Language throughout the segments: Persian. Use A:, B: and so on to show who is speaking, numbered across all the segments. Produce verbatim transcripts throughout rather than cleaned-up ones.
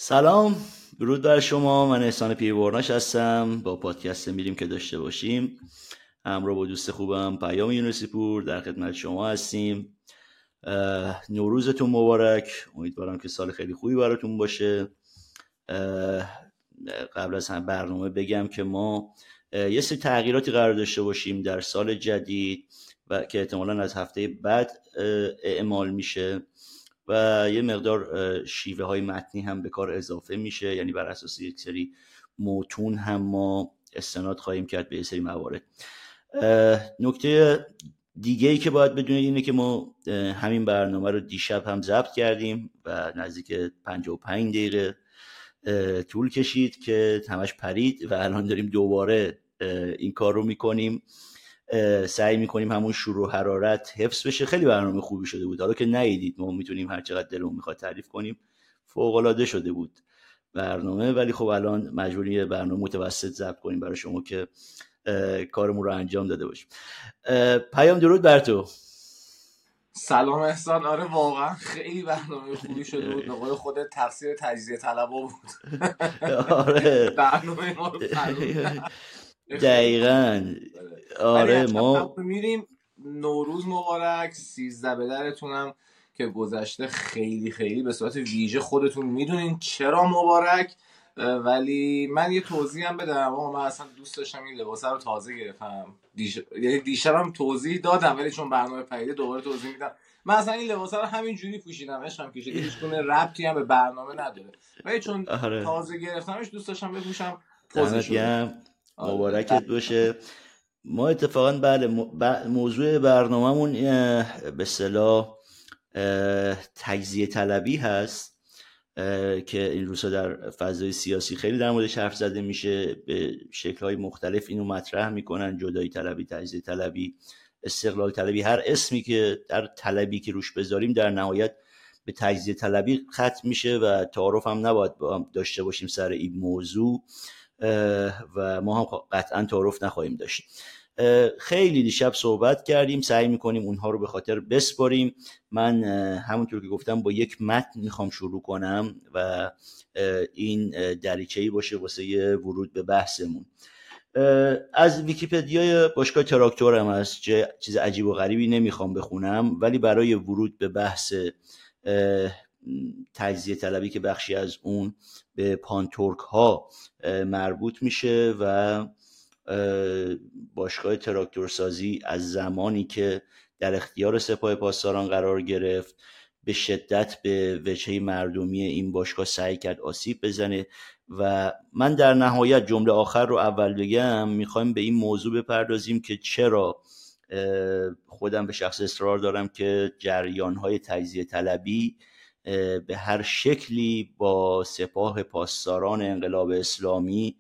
A: سلام، درود بر شما. من احسان پیرورناش هستم. با پادکست میریم که داشته باشیم همراه با دوست خوبم پیام یونسی پور در خدمت شما هستیم. نوروزتون مبارک، امیدوارم که سال خیلی خوبی براتون باشه. قبل از هم برنامه بگم که ما یه سری تغییراتی قرار داشته باشیم در سال جدید و که احتمالاً از هفته بعد اعمال میشه و یه مقدار شیوه های متنی هم به کار اضافه میشه، یعنی بر اساس یک سری متون هم ما استناد خواهیم کرد به یه سری موارد. نکته دیگه ای که باید بدونید اینه که ما همین برنامه رو دیشب هم ضبط کردیم و نزدیک پنجاه و پنج دقیقه طول کشید که همش پرید و الان داریم دوباره این کار رو میکنیم. سعی میکنیم همون شروع حرارت حفظ بشه. خیلی برنامه خوبی شده بود، حالا که ندیدید ما میتونیم هر چقدر دلمون میخواد تعریف کنیم. فوق العاده شده بود برنامه، ولی خب الان مجبوریم یه برنامه متوسط ضبط کنیم برای شما که کارمون رو انجام داده باشیم. پیام درود بر تو.
B: سلام احسان. آره واقعا خیلی برنامه خوبی شده بود. نقول خودت تقصیر تجزیه طلبا بود.
A: آره
B: برنامه ما رو فرمودن.
A: دقیقاً. آره
B: ما میریم. نوروز مبارک. سیزده به درتونم که گذشته خیلی خیلی به صورت ویژه خودتون میدونین چرا مبارک، ولی من یه توضیح هم بدم. آقا من اصلا دوست داشتم این لباسه رو تازه گرفتم. دیش... یعنی دیشبم توضیح دادم ولی چون برنامه پریده دوباره توضیح میدم. من اصلا این لباسه رو همین جوری پوشیدم، عشقم کشیده، هیچ گونه ربطی هم به برنامه نداره، ولی چون
A: آره.
B: تازه گرفتمش دوست داشتم بپوشم. پوزش
A: مبارکت باشه. ما اتفاقا بله موضوع برنامه‌مون به اصطلاح تجزیه طلبی هست که این روزها در فضای سیاسی خیلی در موردش حرف زده میشه. به شکل‌های مختلف اینو مطرح میکنن: جدایی طلبی، تجزیه طلبی، استقلال طلبی. هر اسمی که در طلبی که روش بذاریم در نهایت به تجزیه طلبی ختم میشه و تعارف هم نباید با هم داشته باشیم سر این موضوع و ما هم قطعا تعارف نخواهیم داشت. خیلی دیشب صحبت کردیم، سعی میکنیم اونها رو به خاطر بسپاریم. من همونطور که گفتم با یک متن میخوام شروع کنم و این دریچه‌ای باشه واسه ورود به بحثمون. از ویکی‌پدیا باشگاه تراکتور هم هست، چیز عجیب و غریبی نمیخوام بخونم، ولی برای ورود به بحث تجزیه طلبی که بخشی از اون به پانتورک ها مربوط میشه و باشگاه تراکتورسازی از زمانی که در اختیار سپاه پاسداران قرار گرفت به شدت به وجهه مردمی این باشگاه سعی کرد آسیب بزنه و من در نهایت جمله آخر رو اول بگم، میخوایم به این موضوع بپردازیم که چرا خودم به شخص اصرار دارم که جریان‌های تجزیه طلبی به هر شکلی با سپاه پاسداران انقلاب اسلامی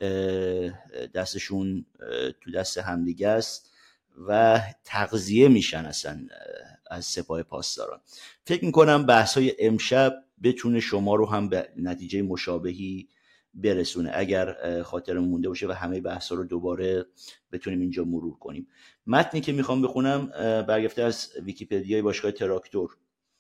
A: دستشون تو دست همدیگه است و تغذیه میشن اصلا از سپاه پاسداران. فکر میکنم بحث‌های امشب بتونه شما رو هم به نتیجه مشابهی برسونه اگر خاطرمون مونده باشه و همه بحث‌ها رو دوباره بتونیم اینجا مرور کنیم. متنی که میخوام بخونم برگرفته از ویکی‌پدیای باشگاه تراکتور.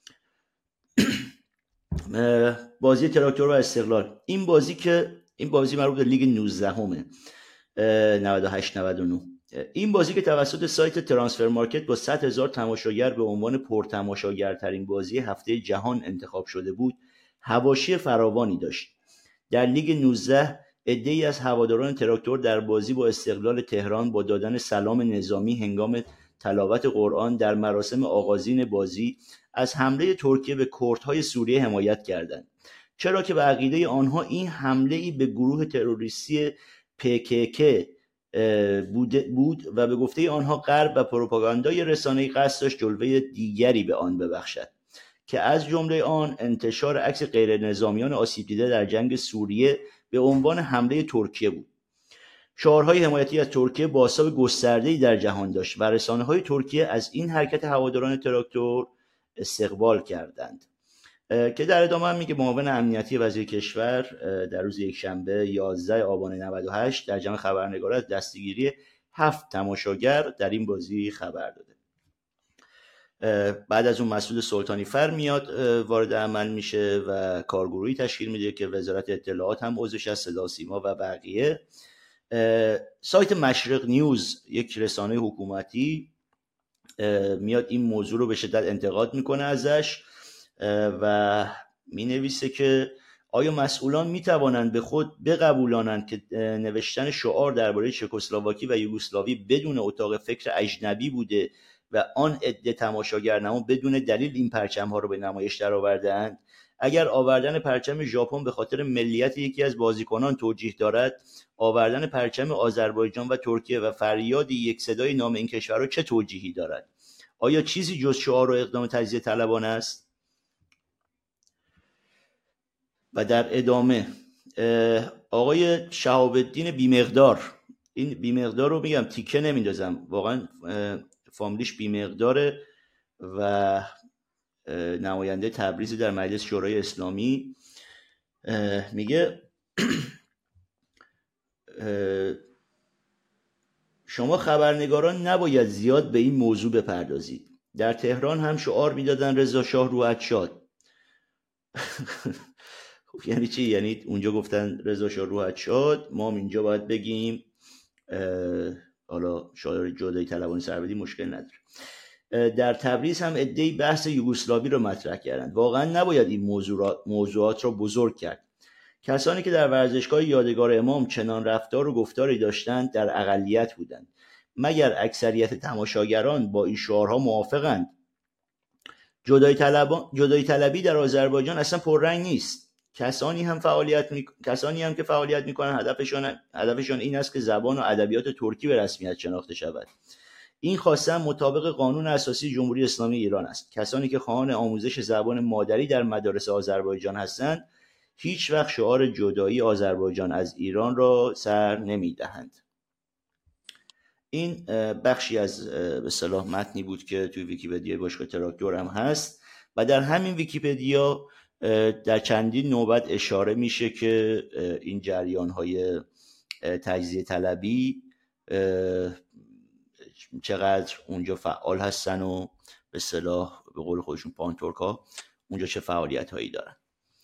A: بازی تراکتور و استقلال. این بازی که این بازی مربوط به لیگ نوزده همه نود و هشت نود و نه. این بازی که توسط سایت ترانسفر مارکت با صد هزار تماشاگر به عنوان پرتماشاگرترین بازی هفته جهان انتخاب شده بود، حواشی فراوانی داشت. در لیگ نوزده عده‌ای از هواداران تراکتور در بازی با استقلال تهران با دادن سلام نظامی هنگام تلاوت قرآن در مراسم آغازین بازی از حمله ترکیه به کردهای سوریه حمایت کردند، چرا که به عقیده آنها این حمله‌ای به گروه تروریستی پی‌کی‌کی بود و به گفته آنها غرب و پروپاگاندای رسانه‌ای قصد داشت جلوه دیگری به آن ببخشد که از جمله آن انتشار عکس غیر نظامیان آسیب دیده در جنگ سوریه به عنوان حمله ترکیه بود. شعارهای حمایتی از ترکیه بازتاب گسترده‌ای در جهان داشت و رسانه‌های ترکیه از این حرکت هواداران تراکتور استقبال کردند که در ادامه هم میگه معاون امنیتی وزیر کشور در روز یکشنبه یازده آبان نود و هشت در جمع خبرنگاران از دستگیری هفت تماشاگر در این بازی خبر داده. بعد از اون مسعود سلطانی فر میاد وارد عمل میشه و کارگروهی تشکیل میده که وزارت اطلاعات هم عضوش از، صدا سیما و بقیه. سایت مشرق نیوز، یک رسانه حکومتی، میاد این موضوع رو به شدت انتقاد میکنه ازش و مینویسه که آیا مسئولان میتوانند به خود بقبولانند که نوشتن شعار درباره چکسلواکی و یوگسلاوی بدون اتاق فکر اجنبی بوده و آن عده تماشاگرنما بدون دلیل این پرچم‌ها رو به نمایش درآورده‌اند؟ اگر آوردن پرچم ژاپن به خاطر ملیت یکی از بازیکنان توجیه دارد، آوردن پرچم آذربایجان و ترکیه و فریاد یک صدای نام این کشورها چه توجیهی دارد؟ آیا چیزی جز شعار و اقدام تجزیه طلبانه است؟ و در ادامه آقای شهاب الدین بیمقدار، این بیمقدار رو میگم تیکه نمیندازم، واقعا فامیلیش بیمقداره و نماینده تبریز در مجلس شورای اسلامی، میگه شما خبرنگاران نباید زیاد به این موضوع بپردازید. در تهران هم شعار میدادن رضا شاه روحت شاد. خب یعنی چی؟ یعنی اونجا گفتن رضا شاه روحت شاد، ما هم اینجا باید بگیم حالا شاعر جدایی طلبانه سربدی مشکل نداره. در تبریز هم عده‌ای بحث یوگسلاوی رو مطرح کردند. واقعا نباید این موضوعات موضوعات را بزرگ کرد. کسانی که در ورزشگاه یادگار امام چنان رفتار و گفتاری داشتند در اقلیت بودند. مگر اکثریت تماشاگران با این شعارها موافقند؟ جدایی طلبان جدایی طلبی در آذربایجان اصلا پررنگ نیست. کسانی هم فعالیت می... کسانی هم که فعالیت میکنن هدفشون هدفشون این است که زبان و ادبیات ترکی به رسمیت شناخته شود. این خواسته مطابق قانون اساسی جمهوری اسلامی ایران است. کسانی که خواهان آموزش زبان مادری در مدارس آذربایجان هستند هیچ وقت شعار جدایی آذربایجان از ایران را سر نمیدهند. این بخشی از به اصطلاح متنی بود که توی ویکی‌پدیا باشگاه تراکتور هم هست و در همین ویکی‌پدیا در چندین نوبت اشاره میشه که این جریان‌های تجزیه طلبی چقدر اونجا فعال هستن و به اصطلاح به قول خودشون پانتورکا اونجا چه فعالیت هایی دارن.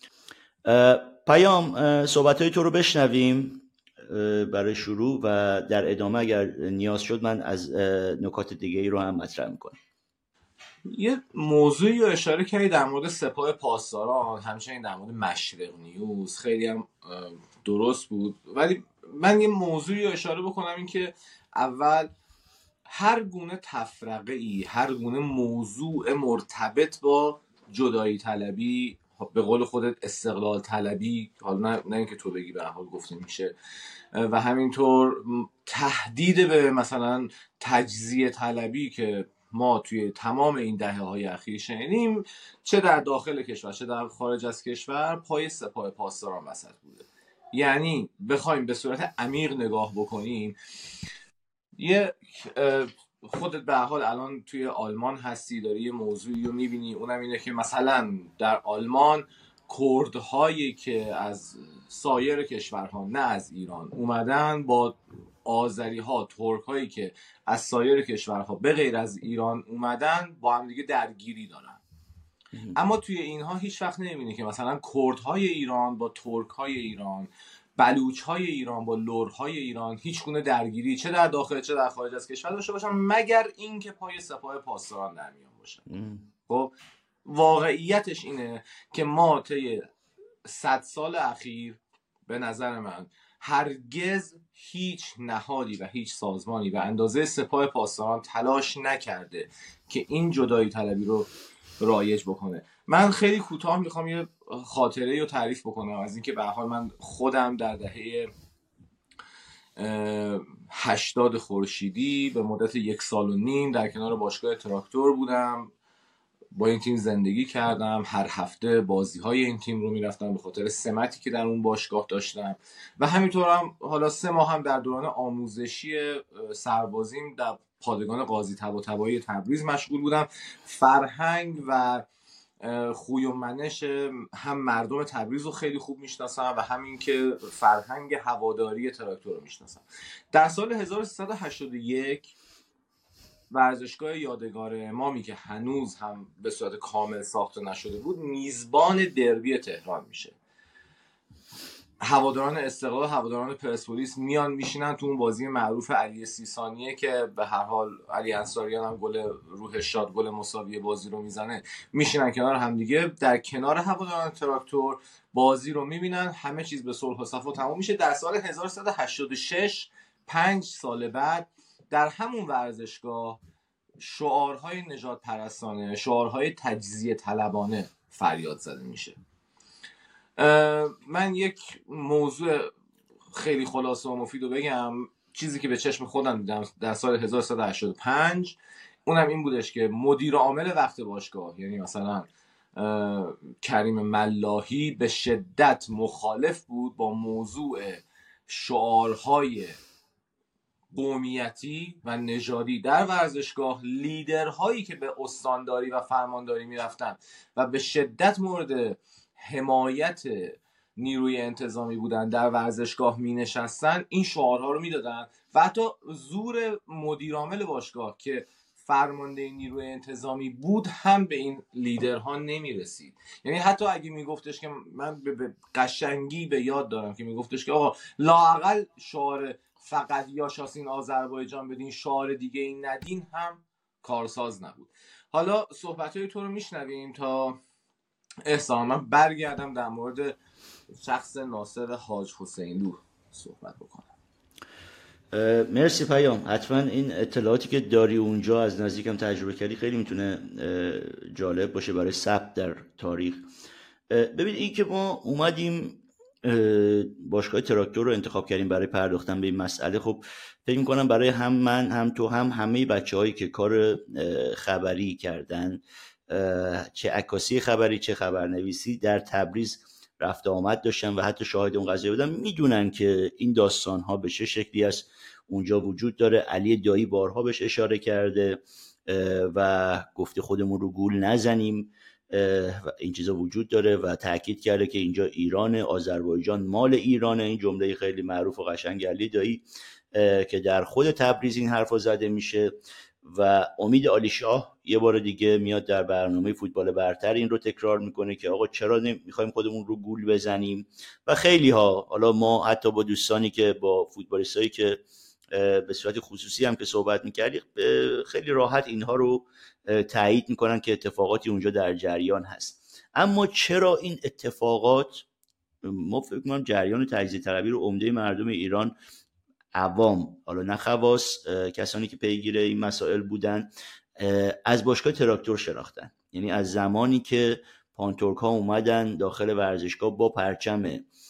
A: پیام صحبت تو رو بشنویم برای شروع و در ادامه اگر نیاز شد من از نکات دیگه ای رو هم مطرح میکنم.
B: یه موضوعی رو اشاره کردی در مورد سپاه پاسداران، همچنین در مورد مشرق نیوز، خیلی هم درست بود، ولی من یه موضوعی رو اشاره بکنم، این که اول هر گونه تفرقه ای، هر گونه موضوع مرتبط با جدایی طلبی، به قول خودت استقلال طلبی، حالا نه, نه اینکه تو بگی، به هر حال گفته میشه، و همینطور تهدید به مثلا تجزیه طلبی که ما توی تمام این دهه های اخیر شنیدیم، چه در داخل کشور چه در خارج از کشور، پای سپاه پاسداران وسط بوده. یعنی بخوایم به صورت عمیق نگاه بکنیم، یه خودت به هر حال الان توی آلمان هستی، داری یه موضوعی رو میبینی، اونم اینه که مثلا در آلمان کردهایی که از سایر کشورها نه از ایران اومدن با آذری ها، ترک هایی که از سایر کشورها به غیر از ایران اومدن با هم دیگه درگیری دارن. اما توی اینها هیچ وقت نمیبینی که مثلا کردهای ایران با ترک های ایران، بلوچ های ایران با لور های ایران هیچ گونه درگیری چه در داخل چه در خارج از کشور داشته باشن، مگر اینکه پای سپاه پاسداران در میان باشن. خب واقعیتش اینه که ما طی صد سال اخیر به نظر من هرگز هیچ نهادی و هیچ سازمانی به اندازه سپاه پاسداران تلاش نکرده که این جدایی طلبی رو رایج بکنه. من خیلی کوتاه میخوام یه خاطره رو تعریف بکنم از اینکه به هر حال من خودم در دهه هشتاد خورشیدی به مدت یک سال و نیم در کنار باشگاه تراکتور بودم، با این تیم زندگی کردم، هر هفته بازی های این تیم رو میرفتم به خاطر سمتی که در اون باشگاه داشتم و همینطور هم حالا سه ماه هم در دوران آموزشی سربازیم در پادگان قاضی طباطبایی تبریز مشغول بودم. فرهنگ و خوی و منش هم مردم تبریز رو خیلی خوب میشناسم و همین که فرهنگ هواداری تراکتور رو میشناسم. در سال هزار و سیصد و هشتاد و یک ورزشگاه یادگار امامی که هنوز هم به صورت کامل ساخته نشده بود میزبان دربی تهران میشه. هواداران استقلال و هواداران پرسپولیس میان میشینن تو اون بازی معروف علی سی ثانیه که به هر حال علی انصاریان هم گل روح شاد گل مساوی بازی رو میزنه، میشینن کنار همدیگه در کنار هواداران تراکتور بازی رو میبینن. همه چیز به صلح و صفا تموم میشه. در سال هزار و سیصد و هشتاد و شش، پنج سال بعد، در همون ورزشگاه شعارهای نژاد پرستانه، شعارهای تجزیه طلبانه فریاد زده میشه. من یک موضوع خیلی خلاصه و مفید رو بگم، چیزی که به چشم خودم دیدم در سال هزار و سیصد و هشتاد و پنج، اونم این بودش که مدیر عامل وقت باشگاه، یعنی مثلا کریم ملاحی، به شدت مخالف بود با موضوع شعارهای قومیتی و نژادی در ورزشگاه. لیدرهایی که به استانداری و فرمانداری میرفتن و به شدت مورد حمایت نیروی انتظامی بودن در ورزشگاه می نشستن، این شعارها رو می دادن و حتی زور مدیرعامل باشگاه که فرمانده نیروی انتظامی بود هم به این لیدرها نمی رسید. یعنی حتی اگه می گفتش که من به قشنگی به یاد دارم که می گفتش که آقا لااقل شعار فقط یاشاسین آذربایجان بدین، شعار دیگه این ندین، هم کارساز نبود. حالا صحبتهای تو رو میشنویم تا احسان من برگردم در مورد شخص ناصر حاج حسینلو صحبت بکنم.
A: مرسی پیام. حتما این اطلاعاتی که داری اونجا از نزدیکم تجربه کردی خیلی میتونه جالب باشه برای ثبت در تاریخ. ببین این که ما اومدیم باشگاه تراکتور رو انتخاب کردیم برای پرداختن به این مسئله، خب فکر میکنم برای هم من هم تو هم همه بچه‌هایی که کار خبری کردن، چه عکاسی خبری چه خبرنویسی، در تبریز رفت آمد داشتن و حتی شاهد اون قضیه بودن، میدونن که این داستان ها به چه شکلی است اونجا وجود داره. علی دایی بارها بهش اشاره کرده و گفته خودمون رو گول نزنیم و این چیزا وجود داره و تاکید کرده که اینجا ایران، آذربایجان مال ایرانه. این جمله خیلی معروف و قشنگ علی دایی که در خود تبریز این حرفا زده میشه و امید عالیشاه یه بار دیگه میاد در برنامه فوتبال برتر این رو تکرار میکنه که آقا چرا نمیخوایم خودمون رو گول بزنیم. و خیلی ها، حالا ما حتی با دوستانی که با فوتبالیستایی که به صورت خصوصی هم که صحبت میکردیم خیلی راحت اینها رو تایید میکنن که اتفاقاتی اونجا در جریان هست. اما چرا این اتفاقات، ما فکر میکنم جریان تجزیه طلبی رو عمده مردم ایران، عوام، حالا نه خواص، کسانی که پیگیر این مسائل بودن، از باشگاه تراکتور شناختن. یعنی از زمانی که پانتورک ها اومدن داخل ورزشگاه با پرچم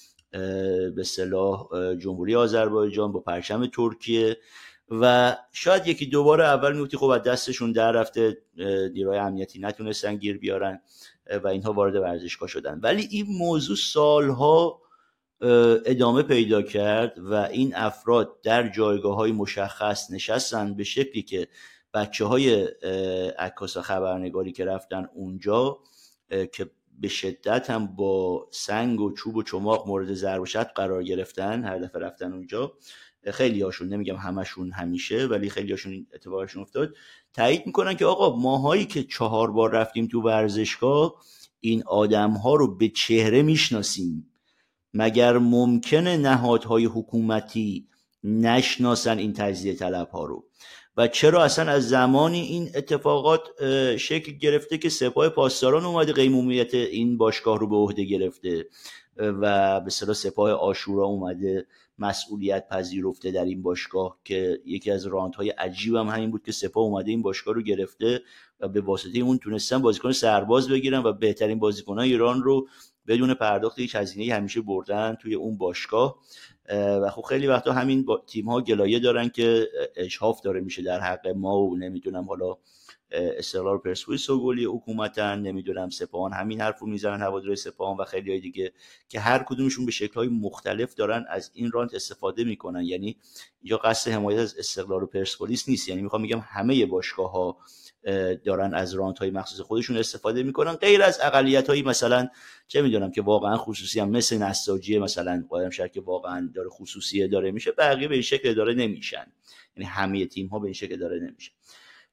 A: به اصطلاح جمهوری آذربایجان، با پرچم ترکیه، و شاید یکی دوباره اول میگفتی خب از دستشون در رفته، نیروهای امنیتی نتونستن گیر بیارن و اینها وارد ورزشگاه شدن. ولی این موضوع سالها ادامه پیدا کرد و این افراد در جایگاه‌های مشخص نشستن به شکلی که بچه‌های عکاسا خبرنگاری که رفتن اونجا که به شدت هم با سنگ و چوب و چماق مورد ضرب و شتم قرار گرفتن هر دفعه رفتن اونجا، خیلی هاشون، نمیگم همشون همیشه، ولی خیلی هاشون این اتفاقشون افتاد، تایید میکنن که آقا ماهایی که چهار بار رفتیم تو ورزشگاه این آدم‌ها رو به چهره میشناسیم. مگر ممکنه نهادهای حکومتی نشناسن این تجزیه طلب ها رو؟ و چرا اصلا از زمانی این اتفاقات شکل گرفته که سپاه پاسداران اومده قیمومیت این باشگاه رو به عهده گرفته و به اصطلاح سپاه عاشورا اومده مسئولیت پذیرفته در این باشگاه، که یکی از رانت‌های عجیب هم همین بود که سپاه اومده این باشگاه رو گرفته و به واسطه اون تونستن بازیکن سرباز بگیرن و بهترین بازیکن‌های ایران رو بدون پرداخت هیچ هزینه‌ای همیشه بردن توی اون باشگاه. و خب خیلی وقتا همین تیم‌ها گلایه دارن که اجحاف داره میشه در حق ما و نمیدونم حالا استقلال و پرسپولیس و گلی حکومتن، نمیدونم سپاهان همین حرفو میزنن، هواداری سپاهان و خیلیای دیگه که هر کدومشون به شکل‌های مختلف دارن از این رانت استفاده میکنن. یعنی اینجا قصد حمایت از استقلال و پرسپولیس نیست، یعنی میخوام بگم همه باشگاه‌ها دارن از رانت‌های مخصوص خودشون استفاده میکنن، غیر از اقلیت‌هایی مثلا چه میدونم که واقعا خصوصی هم مثل نساجی مثلا قائم شهر که واقعا داره خصوصیه داره میشه، بقیه به این شکل داره نمیشن. یعنی همه تیم‌ها به این شکل داره نمیشن.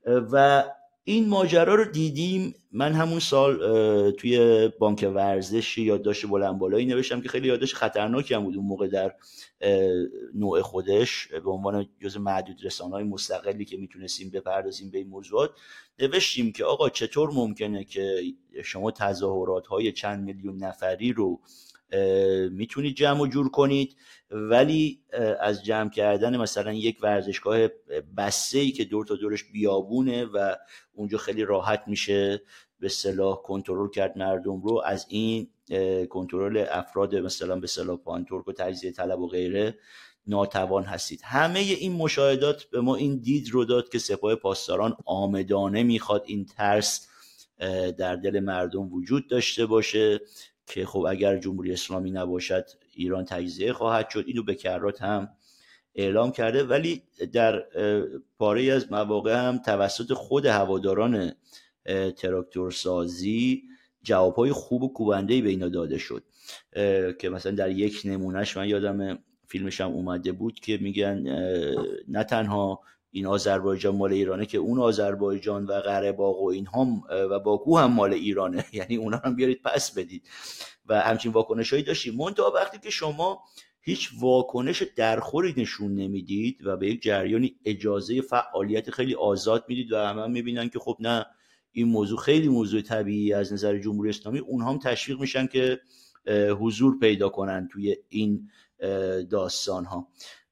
A: و این ماجرا رو دیدیم. من همون سال توی بانک ورزش یادداشت بلند بالایی نوشتم که خیلی یادداشت خطرناکی هم بود اون موقع در نوع خودش، به عنوان جزء معدود رسانه‌های مستقلی که میتونستیم بپردازیم به این موضوعات. نوشتیم که آقا چطور ممکنه که شما تظاهرات‌های چند میلیون نفری رو میتونید جمع و جور کنید، ولی از جمع کردن مثلا یک ورزشگاه بسته‌ای که دور تا دورش بیابونه و اونجا خیلی راحت میشه به اصطلاح کنترل کرد مردم رو، از این کنترل افراد مثلا به اصطلاح پانتورک و تجزیه طلب و غیره ناتوان هستید. همه این مشاهدات به ما این دید رو داد که سپاه پاسداران آمدانه میخواد این ترس در دل مردم وجود داشته باشه که خب اگر جمهوری اسلامی نباشد ایران تجزیه خواهد شد. اینو به کرات هم اعلام کرده، ولی در پاره از مواقع هم توسط خود هواداران تراکتورسازی جوابهای خوب و کوبنده‌ای به اینا داده شد که مثلا در یک نمونهش من یادم فیلمش هم اومده بود که میگن نه تنها این آذربایجان مال ایرانه که اون آذربایجان و قره‌باغ و این هم و باکو هم مال ایرانه، یعنی اونا هم بیارید پس بدید و همچین واکنشایی داشتیم. منتها وقتی که شما هیچ واکنش درخوری نشون نمیدید و به یک جریانی اجازه فعالیت خیلی آزاد میدید و همه هم میبینن که خب نه این موضوع خیلی موضوع طبیعی از نظر جمهوری اسلامی، اونها هم تشویق میشن که حضور پیدا کنن توی این داستان ها.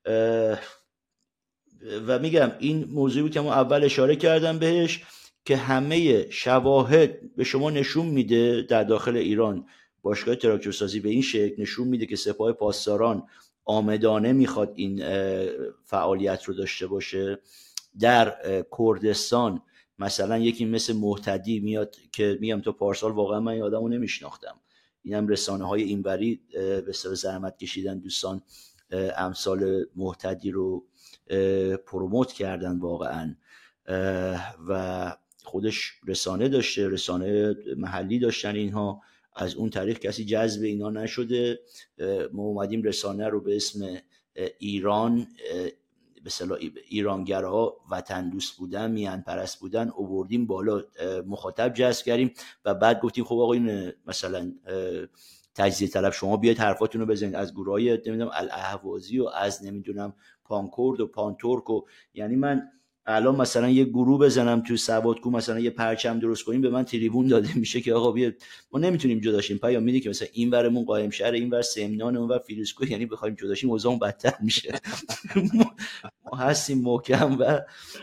A: و میگم این موضوعی بود که ما اول اشاره کردم بهش که همه شواهد به شما نشون میده در داخل ایران باشگاه تراکتورسازی به این شکل نشون میده که سپاه پاسداران آمدانه میخواد این فعالیت رو داشته باشه. در کردستان مثلا یکی مثل مهتدی میاد که میگم تا پارسال واقعا من این آدمو نمیشناختم، اینم رسانه های اینوری به سر زحمت کشیدن دوستان امثال مهتدی رو پروموت کردن واقعا و خودش رسانه داشته، رسانه محلی داشتن اینها، از اون طریق کسی جذب اینا نشده. ما اومدیم رسانه رو به اسم ایران به اصطلاح ایرانگرها وطن دوست بودن میهن پرست بودن آوردیم بالا، مخاطب جذب کردیم و بعد گفتیم خب آقا این مثلا تجزیه طلب شما بیاید حرفاتون رو بزنید از گروهای نمیدونم الاهوازی و از نمیدونم پانکورد و پانتورک و یعنی من الان مثلا یه گروه بزنم تو سوادکو مثلا یه پرچم درست کنیم به من تریبون داده میشه که آقا بیا ما نمیتونیم جداشیم، پیام میده که مثلا این ورمون قائم شهر، این ور سمنان، اون ور فیروزکوه، یعنی بخوایم جداشیم اوضاعمون بدتر میشه. ما هستیم محکم و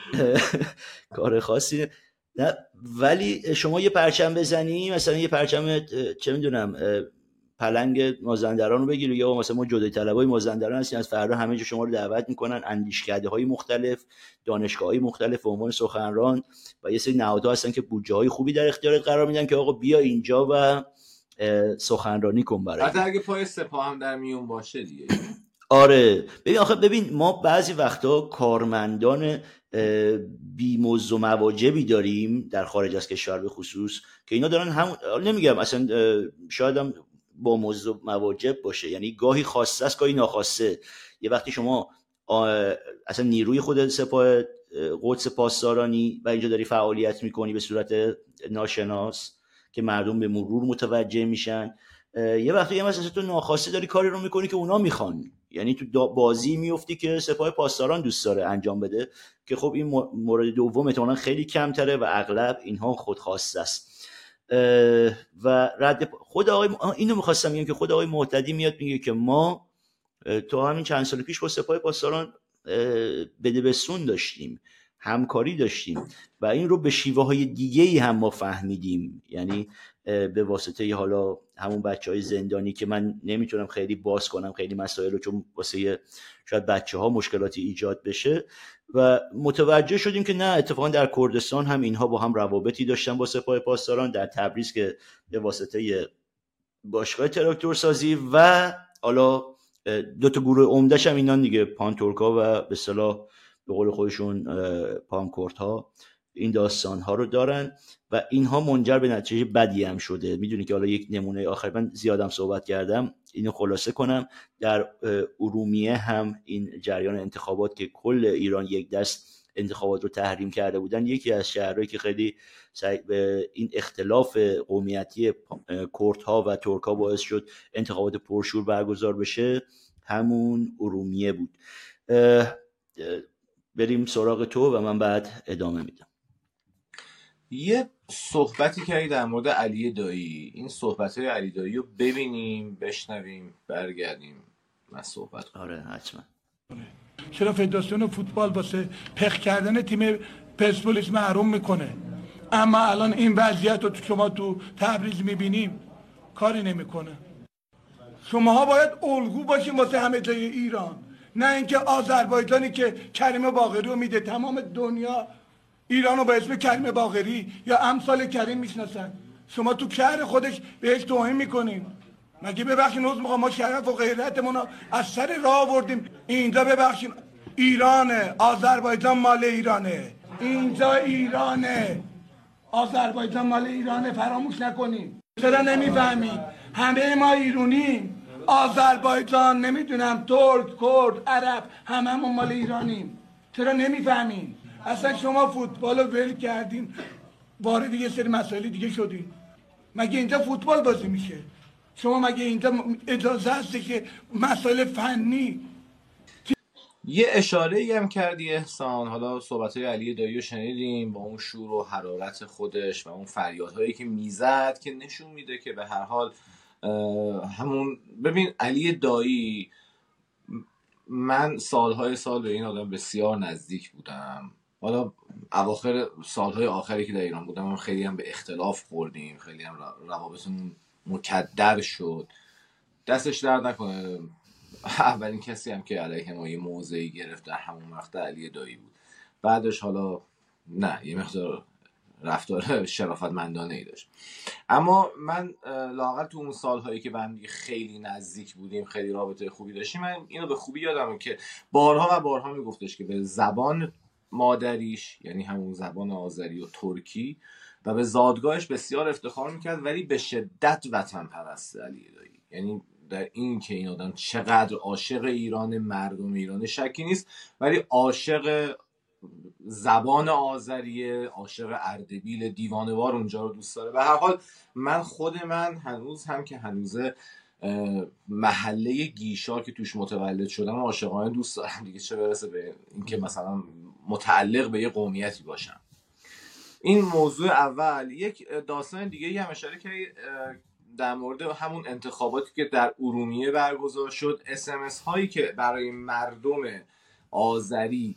A: کار خاصی نه، ولی شما یه پرچم بزنی مثلا یه پرچم چه میدونم پلنگ مازندران رو بگیری یا مثلا ما جدای طلبای مازندران هستیم، از فردا همه جا شما رو دعوت میکنن، اندیشکده‌های مختلف، دانشگاه‌های مختلف به عنوان سخنران و یه سری نهادها هستن که بودجه‌های خوبی در اختیارت قرار میدن که آقا بیا اینجا و سخنرانی کن برای
B: حتی اگه پای سپاه هم در میون باشه دیگه.
A: آره ببین آخه ببین ما بعضی وقتا کارمندان بی‌مزد و مواجبی داریم در خارج از کشور به خصوص که اینا دارن هم نمیگم اصلا شاید هم با مزد و مواجب باشه، یعنی گاهی خواسته است گاهی ناخواسته. یه وقتی شما اصلا نیروی خود سپاه قدس پاسدارانی و اینجا داری فعالیت میکنی به صورت ناشناس که مردم به مرور متوجه میشن، یه وقتی یه مثلا تو ناخواسته داری کاری رو میکنی که اونا میخوان، یعنی تو بازی میفتی که سپاه پاسداران دوست داره انجام بده که خب این مورد دوم احتمالاً خیلی کمتره و اغلب اینها خودخواسته است. و رد خود آقای اینو میخواستم بگم که خود آقای مهتدی میاد میگه که ما تا همین چند سال پیش با سپاه پاسداران بده بسون داشتیم، همکاری داشتیم و این رو به شیوه های دیگه ای هم ما فهمیدیم، یعنی به واسطه حالا همون بچه های زندانی که من نمیتونم خیلی باز کنم خیلی مسائل رو چون واسه شاید بچه ها مشکلاتی ایجاد بشه و متوجه شدیم که نه اتفاقا در کردستان هم اینها با هم روابطی داشتن با سپاه پاسداران، در تبریز که به واسطه باشگاه تراکتورسازی و حالا دو تا گروه عمده‌ش هم اینان دیگه پانتورکا و به اصطلاح به قول خودشون پانکورت‌ها این داستان‌ها رو دارن و اینها منجر به نتیجه بدی هم شده. میدونی که حالا یک نمونه آخر من زیادم صحبت کردم اینو خلاصه کنم، در ارومیه هم این جریان انتخابات که کل ایران یک دست انتخابات رو تحریم کرده بودن، یکی از شهرهایی که خیلی به این اختلاف قومیتی کردها و ترک‌ها باعث شد انتخابات پرشور برگزار بشه همون ارومیه بود. بریم سراغ تو و من بعد ادامه میدم.
B: یه صحبتی کردی در مورد علی دایی، این صحبت‌های علی دایی رو ببینیم، بشنویم، برگردیم و صحبت کنیم.
A: آره حتما.
C: چرا فدراسیون فوتبال واسه پخ کردن تیم پرسپولیس محروم میکنه، اما الان این وضعیت رو شما تو تبریز میبینیم کاری نمیکنه. شماها باید الگو باشین واسه همه جای ایران، نه اینکه آذربایجانی که کریم باقری رو میده تمام دنیا ایران رو به اسم کریم باقری یا امثال کریم میشناسن، شما تو شهر خودش بهش توهین میکنین. مگه ببخشین روز موقع ما شرف و غیرتمون رو از سر راه آوردیم، اینجا ببخشین ایرانه، آذربایجان مال ایرانه، اینجا ایرانه، آذربایجان مال ایرانه، فراموش نکنیم. چرا نمیفهمیم؟ همه ما ایرونیم، آذربایجان نمیدونم ترک کرد عرب هممون مال ایرانیم. چرا نمیفهمیم؟ اصلا شما فوتبال رو ول کردین وارد یه سری مسائل دیگه شدین. مگه اینجا فوتبال بازی میشه؟ شما مگه اینجا اجازه هسته که مسائل فنی؟
B: یه اشاره ای هم کردی احسان، حالا صحبت‌های علی دایی رو شنیدیم با اون شور و حرارت خودش و اون فریادهایی که میزد که نشون میده که به هر حال همون، ببین علی دایی، من سالهای سال به این آدم بسیار نزدیک بودم. حالا اواخر سالهای آخری که در ایران بودم خیلی هم به اختلاف خوردیم، خیلی هم روابطمون مکدر شد. دستش درد نکنه، اولین کسی هم که علیه ما یه موضعی گرفت در همون وقت علی دایی بود. بعدش حالا نه یه مقدار رفتار شرافتمندانه ای داشت، اما من لااقل تو اون سالهایی که من خیلی نزدیک بودیم، خیلی رابطه خوبی داشتیم، من اینو به خوبی یادمه که بارها و بارها میگفتش که به زبان مادریش یعنی همون زبان آذری و ترکی و به زادگاهش بسیار افتخار میکرد، ولی به شدت وطن پرست علی دایی. یعنی در این که این آدم چقدر عاشق ایران، مردم ایران شکی نیست، ولی عاشق زبان آذریه، عاشق اردبیل، دیوانه‌وار اونجا رو دوست داره. به هر حال من خود من هنوز هم که هنوزه محله گیشا که توش متولد شدم عاشقانه دوست دارم دیگه، چه برسه به اینکه مثلا متعلق به یه قومیتی باشم. این موضوع اول. یک داستان دیگه هم اشاره کردی در مورد همون انتخاباتی که در ارومیه برگزار شد، اس ام اس هایی که برای مردم آذری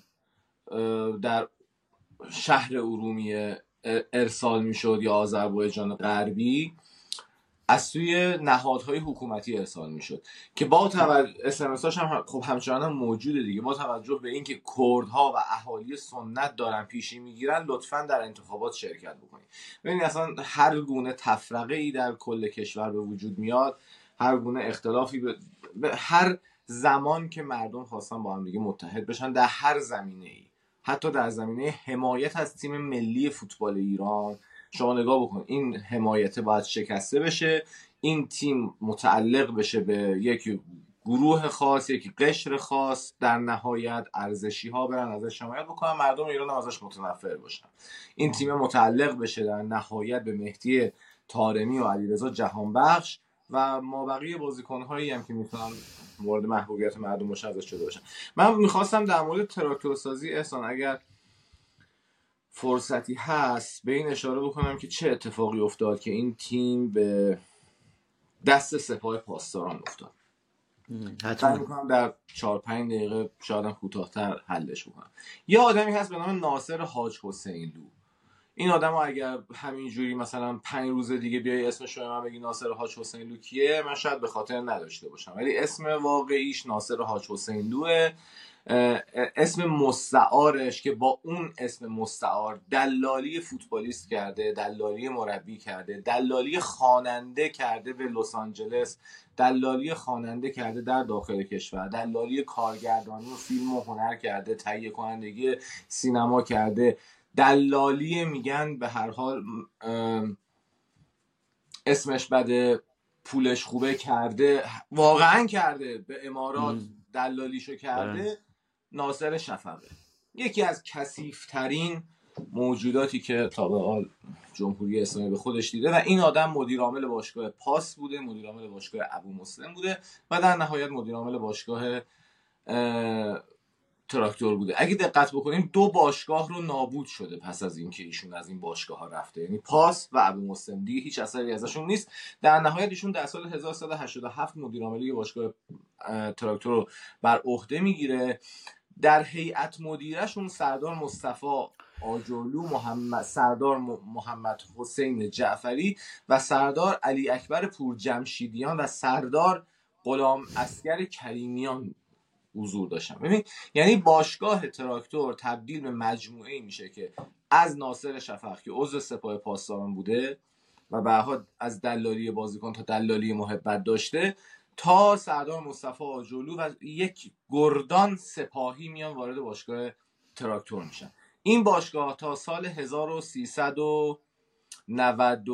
B: در شهر ارومیه ارسال میشد یا آذربایجان غربی از سوی نهادهای حکومتی ارسال میشد که با توجه اس ام اس هاش هم خب همچنان هم موجوده دیگه، با توجه به اینکه کردها و اهالی سنت دارن پیشی میگیرن لطفاً در انتخابات شرکت بکنید. ببینید اصلا هر گونه تفرقه ای در کل کشور به وجود میاد، هر گونه اختلافی به, به هر زمان که مردم خواستن با هم دیگه متحد بشن در هر زمینه‌ای، حتی در زمینه حمایت از تیم ملی فوتبال ایران، شما نگاه بکن این حمایت باید شکسته بشه، این تیم متعلق بشه به یک گروه خاص، یک قشر خاص، در نهایت ارزشی ها برن ازش حمایت بکنن، مردم ایران هم ازش متنفر باشن. این تیم متعلق بشه در نهایت به مهدی طارمی و علیرضا جهانبخش و مابقی بازیکن‌هایی هم که میتونن مورد محبوبیت مردم باشن ازش شده باشن. من میخواستم در مورد تراکتورسازی احسان اگر فرصتی هست به این اشاره بکنم که چه اتفاقی افتاد که این تیم به دست سپاه پاسداران افتاد. حتما میکنم در چهار پنج دقیقه شاید هم کوتاه‌تر حلش بکنم. یه آدمی هست به نام ناصر حاج حسینلو. این آدمو اگر همینجوری مثلا پنج روز دیگه بیای اسمش رو من بگی ناصر حاج حسینلو کیه، من شاید به خاطر نداشته باشم، ولی اسم واقعیش ناصر حاج حسینلوه. اسم مستعارش که با اون اسم مستعار دلالی فوتبالیست کرده، دلالی مربی کرده، دلالی خواننده کرده به لس آنجلس، دلالی خواننده کرده در داخل کشور، دلالی کارگردانی و فیلم و هنر کرده، تهیه کنندگی سینما کرده، دلالی میگن به هر حال اسمش بده پولش خوبه کرده، واقعا کرده، به امارات دلالیشو کرده. ناصر شفقه یکی از کثیف‌ترین موجوداتی که تا به حال جمهوری اسلامی به خودش دیده و این آدم مدیر عامل باشگاه پاس بوده، مدیر عامل باشگاه ابو مسلم بوده و در نهایت مدیر عامل باشگاه تراکتور بوده. اگه دقت بکنیم دو باشگاه رو نابود شده پس از اینکه ایشون از این باشگاه ها رفته، یعنی پاس و ابو مسلم دیگه هیچ اثری ازشون نیست. در نهایت ایشون در سال هزار و سیصد و هشتاد و هفت مدیر عاملی باشگاه تراکتور رو بر عهده میگیره. در هیئت مدیرشون سردار مصطفی آجرلو، محمد سردار محمد حسین جعفری و سردار علی اکبر پورجمشیدیان و سردار غلام اصغر کریمیان حضور داشتن. ببین یعنی باشگاه تراکتور تبدیل به مجموعه‌ای میشه که از ناصر شفق که عضو سپاه پاسداران بوده و بعدها از دلالی بازیکن تا دلالی محبت داشته تا سردار مصطفی آجرلو و یک گردان سپاهی میان وارد باشگاه تراکتور میشن. این باشگاه تا سال هزار و سیصد و نود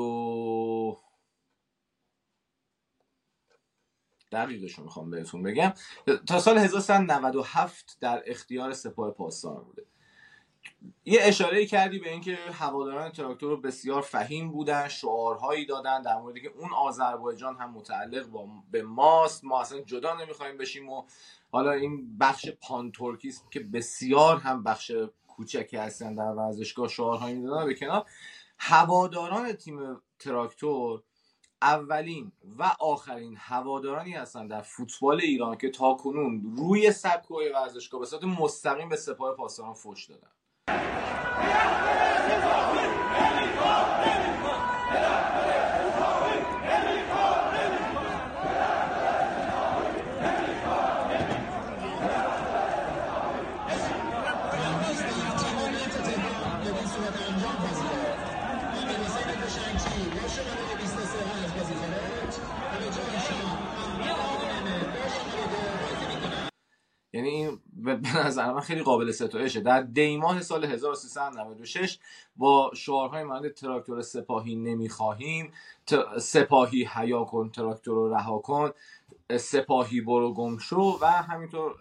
B: دقیقشو میخوام بهتون بگم تا سال هزار و سیصد و نود و هفت در اختیار سپاه پاسداران بوده. یه اشاره کردی به اینکه هواداران تراکتور بسیار فهیم بودن، شعارهایی دادن در موردی که اون آذربایجان هم متعلق با به ماست، ما اصلا جدا نمیخوایم بشیم و حالا این بخش پانتورکیسم که بسیار هم بخش کوچکی هستن در ورزشگاه شعارهایی میدادن به کنار. هواداران تیم تراکتور اولین و آخرین هوادارانی هستن در فوتبال ایران که تاکنون روی سبک‌های ورزشگاه به صورت مستقیم به سپاه پاسداران فوش دادن. یعنی این به نظر من خیلی قابل ستایشه. در دی ماه سال هزار و سیصد و نود و شش با شعارهای مانند تراکتور سپاهی نمیخواهیم، سپاهی حیا کن، تراکتور رو رها کن، سپاهی برو گم شو و همینطور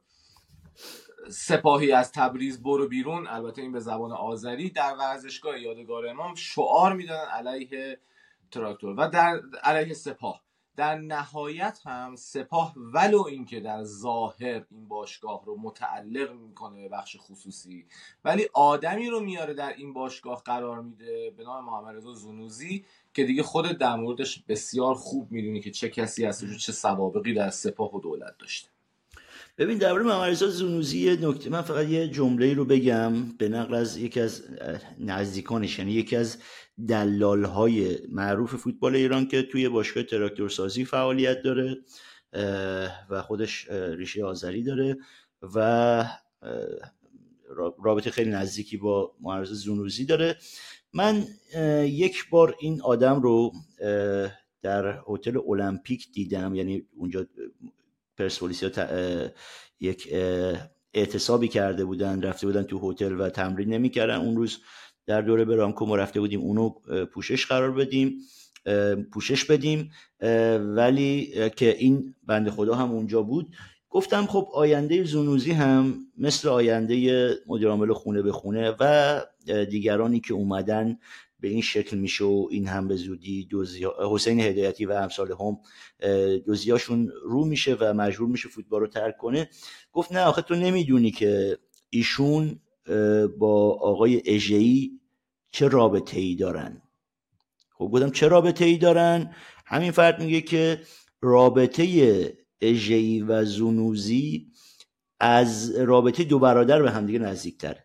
B: سپاهی از تبریز برو بیرون، البته این به زبان آذری، در ورزشگاه یادگار امام شعار میدادن علیه تراکتور و در علیه سپاه. در نهایت هم سپاه ولو اینکه در ظاهر این باشگاه رو متعلق میکنه به بخش خصوصی، ولی آدمی رو میاره در این باشگاه قرار میده به نام محمد رضا زنوزی که دیگه خودت در موردش بسیار خوب میدونی که چه کسی هست و چه سوابقی در سپاه و دولت داشته.
A: ببین درباره محمد رضا زنوزی نکته، من فقط یه جمله رو بگم به نقل از یکی از نزدیکانش، یعنی یکی از دلال‌های معروف فوتبال ایران که توی باشگاه تراکتورسازی فعالیت داره و خودش ریشه آذری داره و رابطه خیلی نزدیکی با محمد رضا زنوزی داره. من یک بار این آدم رو در هتل المپیک دیدم، یعنی اونجا پرسپولیسیا یک اعتصابی کرده بودن، رفته بودن تو هتل و تمرین نمی‌کردن. اون روز در دوره برانکو ما رفته بودیم اونو پوشش قرار بدیم پوشش بدیم ولی که این بنده خدا هم اونجا بود. گفتم خب آینده زنوزی هم مثل آینده مدیر عامل خونه به خونه و دیگرانی که اومدن به این شکل میشه و این هم به زودی دوزی حسین هدایتی و امثال هم دوزیاشون رو میشه و مجبور میشه فوتبال رو ترک کنه. گفت نه آخه تو نمیدونی که ایشون با آقای اژه‌ای چه رابطه‌ای دارن. خب گفتم چه رابطه‌ای دارن؟ همین فرد میگه که رابطه اژه‌ای و زنوزی از رابطه دو برادر به هم دیگه نزدیک‌تره.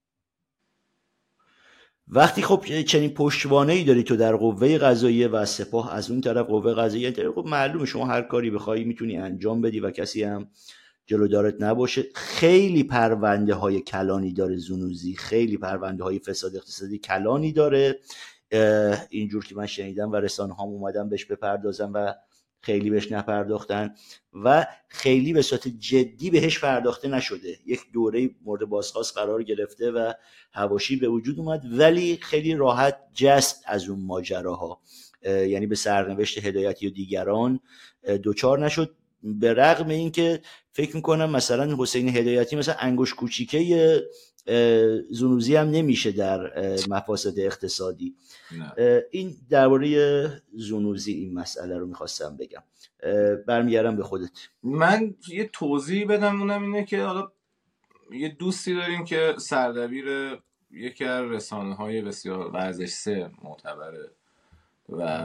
A: وقتی خب چنین پشتوانه‌ای داری تو در قوه قضاییه و سپاه از اون طرف قوه قضاییه، خب معلومه شما هر کاری بخوای میتونی انجام بدی و کسی هم جلودارت نباشه. خیلی پرونده های کلانی داره زنوزی، خیلی پرونده های فساد اقتصادی کلانی داره، اینجور که من شنیدم و رسانه ها اومدن بهش بپردازن و خیلی بهش نپرداختن و خیلی به صورت جدی بهش پرداخته نشده. یک دوره مورد بازخواست قرار گرفته و حواشی به وجود اومد ولی خیلی راحت جست از اون ماجراها، یعنی به سرنوشت هدایتی و دیگران دوچار نشد. به رغم اینکه فکر میکنم مثلا حسین هدایتی مثلا انگوش کوچیکه زنوزی هم نمیشه در مفاسد اقتصادی. نه. این درباره زنوزی این مسئله رو میخواستم بگم. برمیگردم به خودت.
B: من یه توضیح بدم، اونم اینه که حالا یه دوستی داریم که سردبیر یکی از رسانه‌های بسیار ورزش سه معتبره و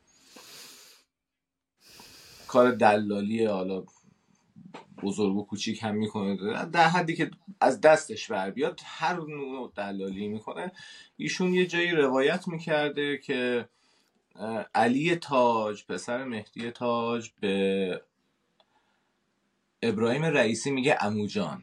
B: کار دلالی حالا بزرگ و کوچیک هم میکنه، در حدی که از دستش بر بیاد هر نوع دلالی میکنه. ایشون یه جایی روایت میکرده که علی تاج پسر مهدی تاج به ابراهیم رئیسی میگه عمو جان.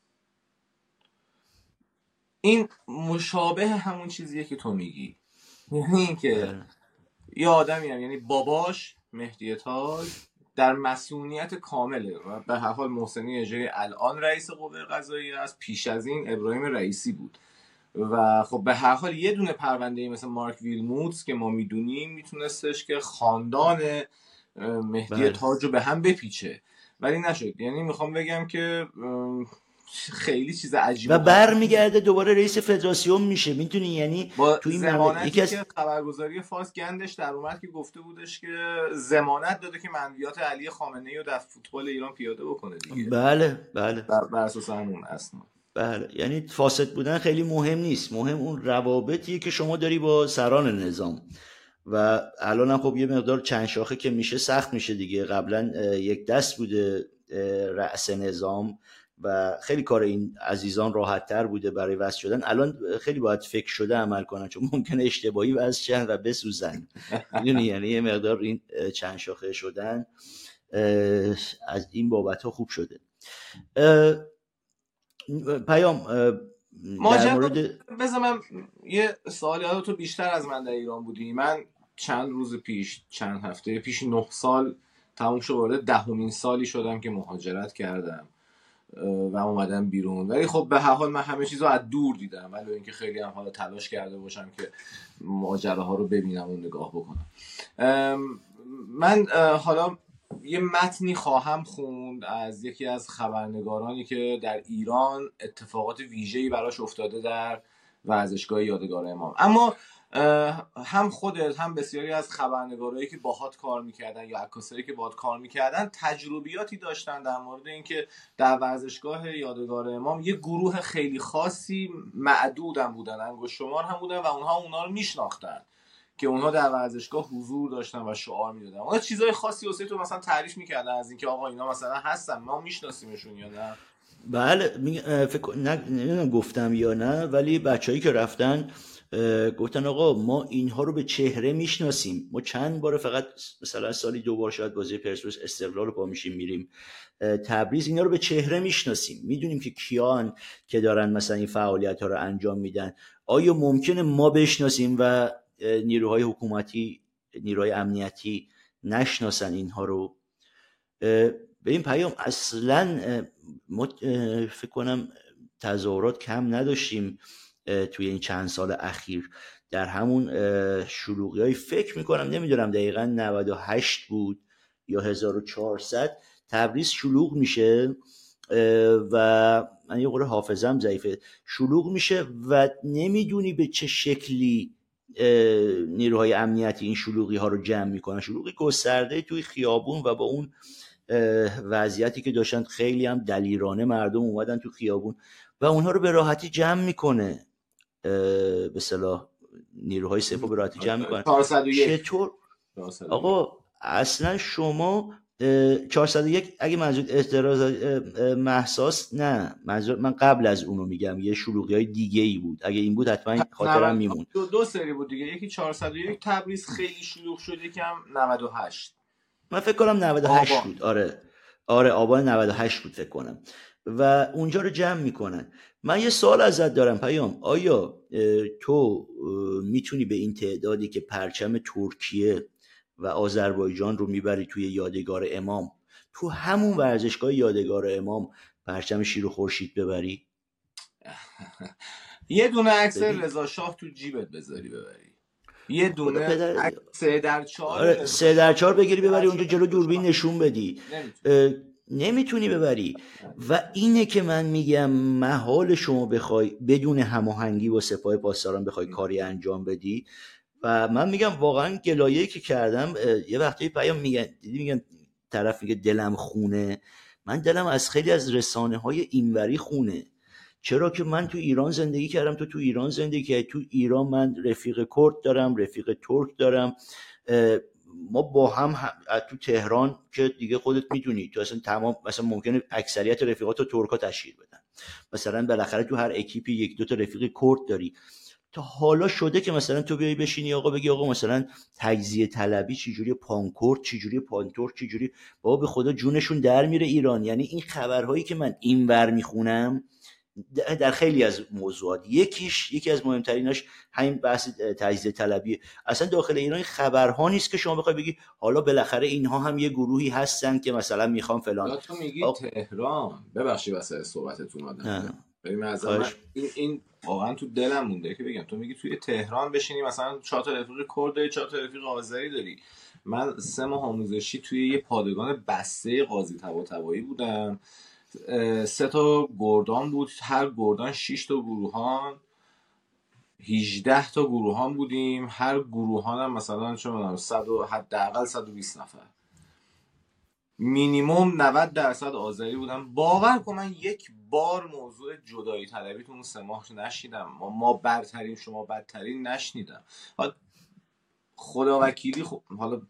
B: این مشابه همون چیزیه که تو میگی، یعنی این که یه آدمی هم یعنی باباش مهدی تاج در مسئولیت کامله و به هر حال محسنی اجری الان رئیس قوه قضاییه است، پیش از این ابراهیم رئیسی بود و خب به هر حال یه دونه پرونده مثل مارک ویلموتس که ما میدونیم میتونستش که خاندان مهدی تاج رو به هم بپیچه ولی نشد. یعنی میخوام بگم که خیلی چیز عجیبه
A: و برمیگرده دوباره رئیس فدراسیون میشه، میدونی، یعنی
B: تو این زمانتی که از... خبرگزاری فارس گندش در اومد که گفته بودش که ضمانت داده که منویات علی خامنه‌ای رو در فوتبال ایران پیاده بکنه دیگه.
A: بله بله
B: بر, بر اساس همون اسناد.
A: بله، یعنی فاسد بودن خیلی مهم نیست، مهم اون روابطیه که شما داری با سران نظام و الان هم خب یه مقدار چند شاخه که میشه سخت میشه دیگه. قبلا یک دست بوده رأس نظام و خیلی کار این عزیزان راحت تر بوده برای وضع شدن. الان خیلی باید فکر شده عمل کنن چون ممکنه اشتباهی وضع شن و بسوزن. میدونی یعنی یه مقدار این چند شاخه شدن از این بابت ها خوب شده. پیام
B: در مورد بذار من یه سوالی، حالا تو بیشتر از من در ایران بودی، من چند روز پیش چند هفته پیش نه سال تموم شد، وارد دهمین سالی شدم که مهاجرت کردم و اومدم بیرون. ولی خب به هر حال من همه چیزو از دور دیدم، ولی اینکه خیلی هم حالا تلاش کرده باشم که ماجراها رو ببینم و نگاه بکنم. من حالا یه متنی خواهم خوند از یکی از خبرنگارانی که در ایران اتفاقات ویژه‌ای براش افتاده در ورزشگاه یادگار امام. اما هم خودت هم بسیاری از خبرنگارایی که باهات کار میکردن یا عکاسایی که باهات کار میکردن تجربیاتی داشتن در مورد اینکه در ورزشگاه یادگار امام یه گروه خیلی خاصی معدودن بودن، انگشت شمار هم بودن و اونها اونها رو میشناختن که اونها در ورزشگاه حضور داشتن و شعار میدادن. اونها چیزای خاصی واسه تو مثلا تعریف میکردن از اینکه آقا اینا مثلا هستن ما میشناسیمشون یا نه؟
A: بله، فکر نمیدونم گفتم یا نه، ولی بچه‌ای که رفتن گفتن آقا ما اینها رو به چهره میشناسیم، ما چند بار فقط مثلا سالی دو بار شاید بازی پرسپولیس استقلال رو پا میشیم میریم تبریز، اینا رو به چهره میشناسیم، میدونیم که کیان که دارن مثلا این فعالیت ها رو انجام میدن. آیا ممکنه ما بشناسیم و نیروهای حکومتی نیروهای امنیتی نشناسن اینها رو؟ به این پیام اصلا ما فکر کنم تظاهرات کم نداشتیم توی این چند سال اخیر. در همون شلوغی های فکر میکنم نمیدونم دقیقا نود و هشت بود یا هزار و چهارصد تبریز شلوغ میشه و من یه قرار حافظم ضعیفه، شلوغ میشه و نمیدونی به چه شکلی نیروهای امنیتی این شلوغی ها رو جمع میکنن. شلوغی گسترده توی خیابون و با اون وضعیتی که داشتن خیلی هم دلیرانه مردم اومدن تو خیابون و اونها رو به راحتی جمع میکنه، به اصطلاح نیروهای سپاه به راحتی جمع میکنن. چطور آقا اصلا شما چهارصد و یک اگه منظور اعتراض مهساس نه، منظور من قبل از اونو میگم یه شلوغی های دیگه ای بود، اگه این بود حتما خاطرم میمون.
B: دو, دو سری بود دیگه، یکی چهارصد و یک تبریز خیلی شلوغ شد، یکم نود و هشت
A: من فکر کنم نود و هشت آبان. بود آره آره آبان نود و هشت بود فکر کنم و اونجا رو جمع میکنن. من یه سوال ازت دارم پیام، آیا تو میتونی به این تعدادی که پرچم ترکیه و آذربایجان رو میبری توی یادگار امام تو همون ورزشگاه یادگار امام پرچم شیر و خورشید ببری؟
B: یه دونه عکس رضا شاه تو جیبت بذاری ببری؟ یه دونه
A: پدر...
B: سه در چهار
A: آره سه در چهار بگیری ببری اونجا جلو دوربین نشون بدی، نمیتونی ببری. و اینه که من میگم محال شما بخوای بدون هماهنگی با سپاه پاسداران بخوای کاری انجام بدی. و من میگم واقعا گلایه‌ای که کردم یه وقتی پیام میگن دیدی میگن طرف میگه دلم خونه، من دلم از خیلی از رسانه‌های اینوری خونه. چرا که من تو ایران زندگی کردم، تو تو ایران زندگی کردی، تو ایران من رفیق کرد دارم، رفیق ترک دارم، ما با هم, هم تو تهران که دیگه خودت میدونی تو اصلا تمام مثلا ممکنه اکثریت رفیقات رو ترکا تشکیل بدن، مثلا بالاخره تو هر اکیپی یک دو تا رفیق کرد داری. تا حالا شده که مثلا تو بیای بشینی آقا بگی آقا مثلا تجزیه طلبی چجوری، پانکورد چجوری، پانتورک چجوری، بابا به خدا جونشون در میره ایران. یعنی این خبرهایی که من اینور میخونم در خیلی از موضوعات، یکیش یکی از مهمتریناش همین بحث تجزیه طلبی. اصلا داخل ایران خبرها نیست که شما بخوای بگی حالا بالاخره اینها هم یه گروهی هستن که مثلا میخوان فلان.
B: تو میگی آق... تهران، ببخشید واسه صحبتتون اومدم، ببین از من این این واقعا تو دلم مونده که بگم. تو میگی توی تهران بشینی مثلا چهار تا رفیق کرد داری، چهار تا رفیق آذری داری. من سه ماه آموزشی توی یه پادگان بسته قاضی طباطبایی بودم، سه تا گردان بود، هر گردان شش تا گروهان، هجده تا گروهان بودیم، هر گروهان هم مثلا چه میدونم صد و حداقل صد و بیست نفر، مینیمم نود درصد آذری بودن. باور کن من یک بار موضوع جدایی طلبی تو اون سه ماه نشیدم. ما, ما برترین شما بدترین نشنیدم. خدا وکیلی خب حالا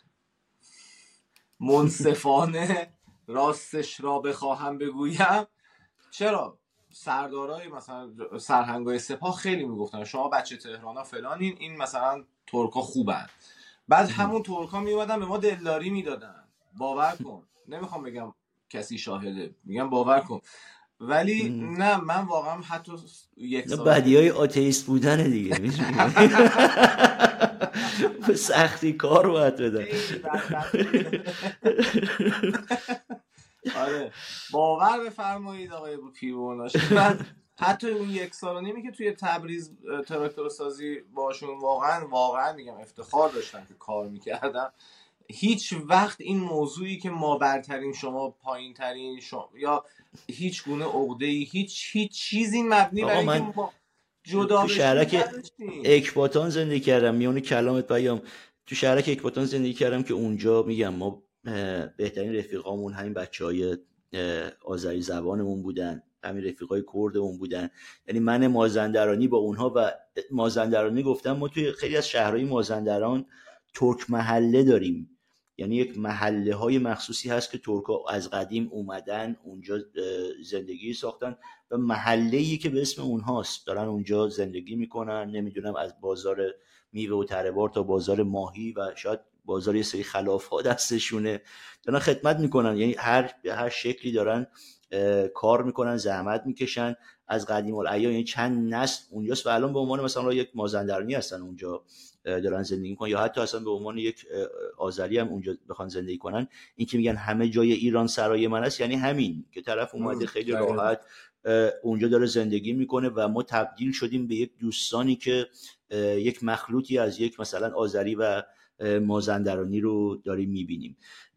B: منصفانه راستش را بخواهم بگویم، چرا سردارای مثلا سرهنگای سپاه خیلی میگفتن شما بچه تهرانا فلانین، این مثلا ترکا خوبن، بعد همون ترکا میومدن به ما دلداری میدادن. باور کن، نمیخوام بگم کسی شاهده، میگم باور کن. ولی م. نه من واقعا حتی یک سال
A: بدیهای آتئیست بودن دیگه به سختی کار باید بدن.
B: آره باور بفرمایید آقای پیروناش، من حتی اون یک سال و نیمی که توی تبریز تراکتور سازی باشون واقعا واقعا میگم افتخار داشتم که کار میکردم، هیچ وقت این موضوعی که ما برترین شما پایین ترین شما یا هیچ گونه عقده‌ای، هیچ هیچ چیزی مبنی بر اینکه ما جدا
A: تو شهرک اکباتان زندگی کردم، میونه کلامت بیام، تو شهرک اکباتان زندگی کردم که اونجا میگم ما بهترین رفیقامون همین بچهای آذری زبانمون بودن، همین رفیقای کردمون بودن. یعنی من مازندرانی با اونها، و مازندرانی گفتم ما توی خیلی از شهرهای مازندران ترک محله داریم، یعنی یک محله های مخصوصی هست که ترکا از قدیم اومدن اونجا زندگی ساختن و محله‌ای که به اسم اونهاست دارن اونجا زندگی میکنن. نمیدونم از بازار میوه و تره‌بار تا بازار ماهی و شاید بازار یه سری خلاف‌ها دستشونه، دارن خدمت میکنن. یعنی هر هر شکلی دارن کار میکنن، زحمت میکشن از قدیم الایام. یعنی چند نسل اونجاست و الان به عنوان مثلا یک مازندرانی هستن اونجا دارن زندگی میکنن، یا حتی اصلا به عنوان یک آذری هم اونجا بخوان زندگی کنن. این که میگن همه جای ایران سرای من است، یعنی همین که طرف اومده خیلی راحت اونجا داره زندگی میکنه و ما تبدیل شدیم به یک دوستانی که یک مخلوطی از یک مثلا آذری و مازندرانی رو داریم میبینیم.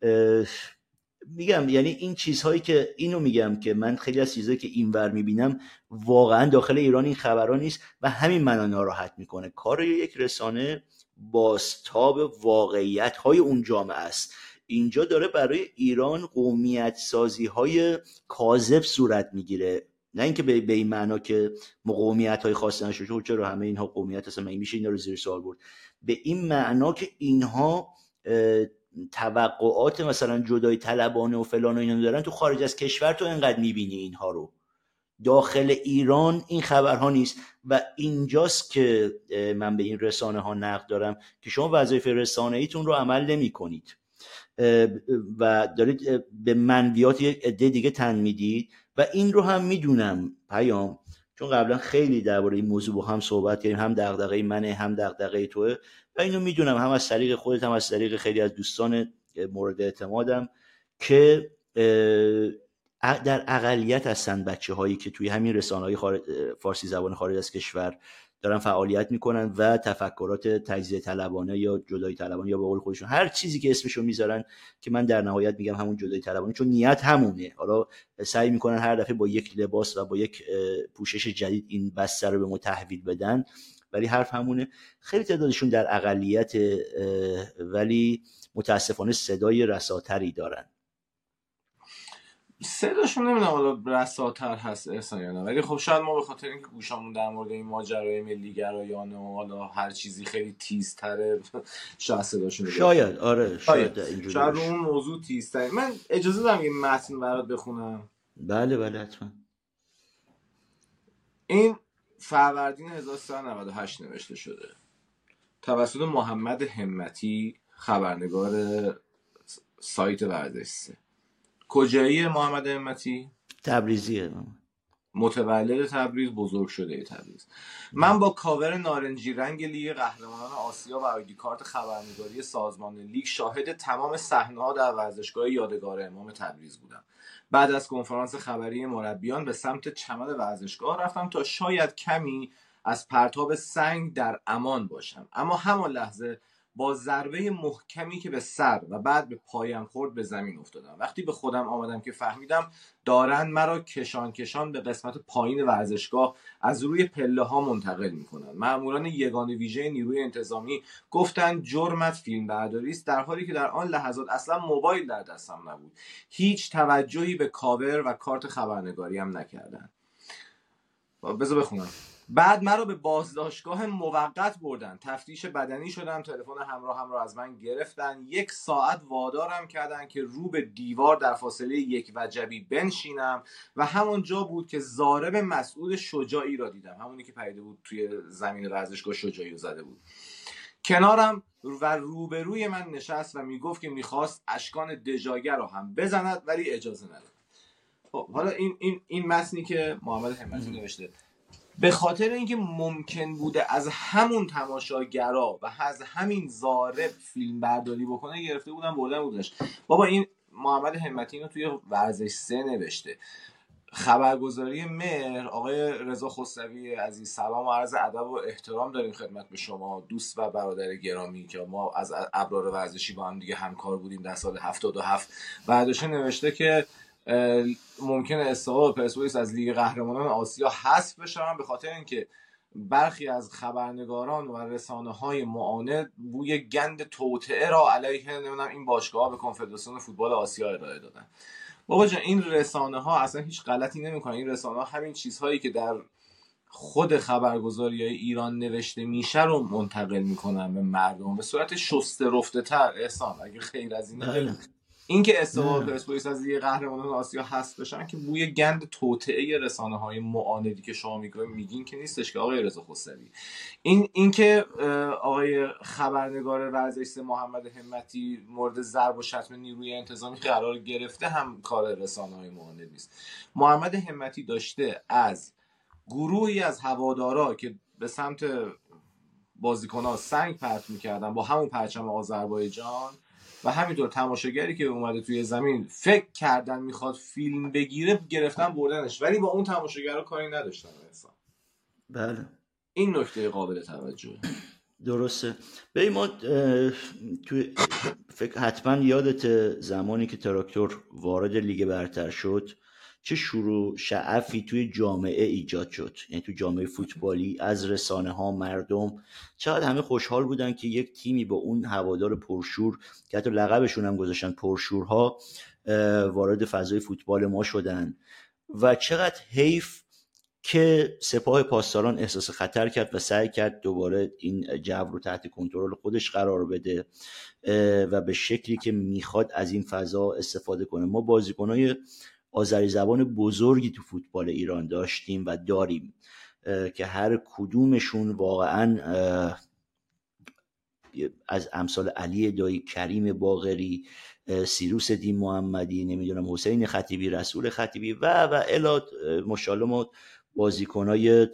A: میگم یعنی این چیزهایی که اینو میگم که من خیلی از چیزایی که اینور میبینم واقعا داخل ایران این خبرها نیست و همین منو ناراحت میکنه. کار یک رسانه بازتاب واقعیت های اون جامعه است. اینجا داره برای ایران قومیت سازی های کاذب صورت میگیره، نه اینکه به این معنا که قومیت های خاصی نشه، چرا همه اینها قومیت هستن، من میشه اینا رو زیر سوال برد، به این معنا که اینها توقعات مثلا جدای طلبانه و فلان و اینا دارن. تو خارج از کشور تو اینقدر میبینی اینها رو، داخل ایران این خبرها نیست و اینجاست که من به این رسانه ها نقد دارم که شما وظایف رسانه ایتون رو عمل نمی کنید و دارید به منویات یک عده دیگه تن میدید و این رو هم میدونم پیام، چون قبلا خیلی درباره این موضوع با هم صحبت کردیم، هم دغدغه منه هم دغدغه توه و اینو میدونم هم از طریق خودت هم از طریق خیلی از دوستان مورد اعتمادم که در اقلیت هستن بچه هایی که توی همین رسانه‌های خارج فارسی زبان خارج از کشور دارن فعالیت میکنن و تفکرات تجزیه طلبانه یا جدایی طلبانه یا به قول خودشون هر چیزی که اسمشو میذارن که من در نهایت میگم همون جدایی طلبانه، چون نیت همونه. حالا سعی میکنن هر دفعه با یک لباس و با یک پوشش جدید این بستر رو به ما تحویل بدن، ولی حرف همونه. خیلی تعدادشون در اقلیت، ولی متاسفانه صدای رساتری دارن.
B: صداشون نمیدونم حالا رساتر هست احسان یا نه، ولی خب شاید ما به خاطر اینکه گوشامون در مورد این ماجرای ملی گرایانه و حالا هر چیزی خیلی تیزتره شاید صداشون
A: شاید آره شاید اینجوری
B: شاید رو اون موضوع تیزتره. من اجازه دارم یه متن برات بخونم؟
A: بله بله حتما.
B: این فروردین هزار و سیصد و نود و هشت نوشته شده توسط محمد همتی، خبرنگار سایت ورزش سه. کجایی محمد همتی؟
A: تبریزیه.
B: متولد تبریز، بزرگ شده تبریز. من با کاور نارنجی رنگ لیگ قهرمانان آسیا و آیدی کارت خبرنگاری سازمان لیگ شاهد تمام صحنه‌ها در ورزشگاه یادگار امام تبریز بودم. بعد از کنفرانس خبری مربیان به سمت چمن ورزشگاه رفتم تا شاید کمی از پرتاب سنگ در امان باشم، اما همان لحظه با ضربه محکمی که به سر و بعد به پایم خورد به زمین افتادم. وقتی به خودم آمدم که فهمیدم دارن مرا کشان کشان به قسمت پایین ورزشگاه از روی پله ها منتقل میکنن. ماموران یگان ویژه نیروی انتظامی گفتند جرمت فیلم برداری است، در حالی که در آن لحظات اصلا موبایل در دستم نبود. هیچ توجهی به کاور و کارت خبرنگاری هم نکردن. بذار بخونم. بعد مرا به بازداشتگاه موقت بردن، تفتیش بدنی شدم، تلفن همراه هم را از من گرفتن، یک ساعت وادارم کردن که رو به دیوار در فاصله یک وجبی بنشینم و همون جا بود که ضارب مسعود شجاعی را دیدم، همونی که پریده بود توی زمین ورزشگاه شجاعی رو زده بود. کنارم و روبروی من نشست و میگفت که میخواست اشکان دژاگر رو هم بزند ولی اجازه نداد. خب حالا این این این متنی که محمد همتی نوشته به خاطر اینکه ممکن بوده از همون تماشاگرا و از همین ضارب فیلم برداری بکنه گرفته بودن بردن بودش. بابا این محمد همتی اینو توی ورزش سه نوشته. خبرگزاری مهر، آقای رضا خسروی عزیز، سلام و عرض ادب و احترام داریم خدمت به شما دوست و برادر گرامی که ما از ابرار ورزشی با هم دیگه همکار بودیم در سال هفتاد و هفت. برداشته نوشته که ممکنه استقلال پرسپولیس از لیگ قهرمانان آسیا حذف بشن به خاطر اینکه برخی از خبرنگاران و رسانه‌های معاند بوی گند توطئه را علیه نمیدونم این باشگاه‌ها به کنفدراسیون فوتبال آسیا ارائه دادن. بابا جان این رسانه‌ها اصلا هیچ غلطی نمی‌کنن. این رسانه‌ها همین چیزهایی که در خود خبرگزاری‌های ایران نوشته میشه رو منتقل میکنن به مردم به صورت شسته رفته تر. احسان اگه خیر از اینه این که استقلال پرسپولیس از لیگ قهرمانان آسیا حذف بشن که بوی گند توطئه رسانه‌های معاندی که شما میگین میگین که نیستش که آقای رضا خسروی. این این که آقای خبرنگار ورزش محمد همتی مورد ضرب و شتم نیروی انتظامی قرار گرفته هم کار رسانه‌های معاند نیست. محمد همتی داشته از گروهی از هوادارا که به سمت بازیکن‌ها سنگ پرت می‌کردن با همون پرچم آذربایجان و همینطور تماشاگری که اومده توی زمین فکر کردن میخواد فیلم بگیره گرفتن بردنش، ولی با اون تماشاگرها کاری نداشتن اصلا.
A: بله
B: این نکته قابل توجهه.
A: درسته. ببین ما توی فکر حتما یادت زمانی که تراکتور وارد لیگ برتر شد چه شروع شعفی توی جامعه ایجاد شد، یعنی توی جامعه فوتبالی از رسانه ها، مردم چقدر همه خوشحال بودن که یک تیمی با اون هوادار پرشور که حتی لقبشون هم گذاشتن پرشورها وارد فضای فوتبال ما شدن و چقدر حیف که سپاه پاسداران احساس خطر کرد و سعی کرد دوباره این جو رو تحت کنترل خودش قرار بده و به شکلی که میخواد از این فضا استفاده کنه. ما بازیکنای آذری زبان بزرگی تو فوتبال ایران داشتیم و داریم که هر کدومشون واقعا از امثال علی دایی، کریم باقری، سیروس دین محمدی، نمیدونم حسین خطیبی، رسول خطیبی و و الی ماشاءالله ما بازیکنای